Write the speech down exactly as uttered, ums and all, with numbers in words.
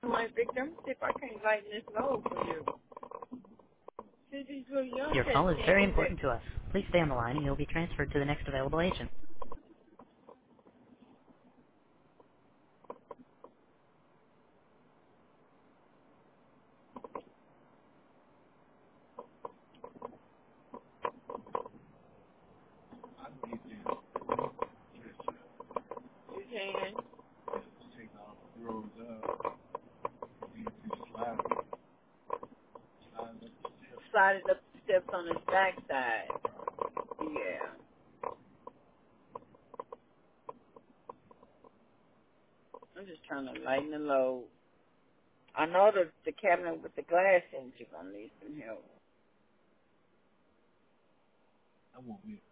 My victim, see if I can lighten this load for you. See these little young Your cats call is can't very do that. important to us. Please stay on the line and you'll be transferred to the next available agent. You can. Slide it up the steps on his backside. Yeah. I'm just trying to lighten the load. I know the, the cabinet with the glass in it, you're going to need some help.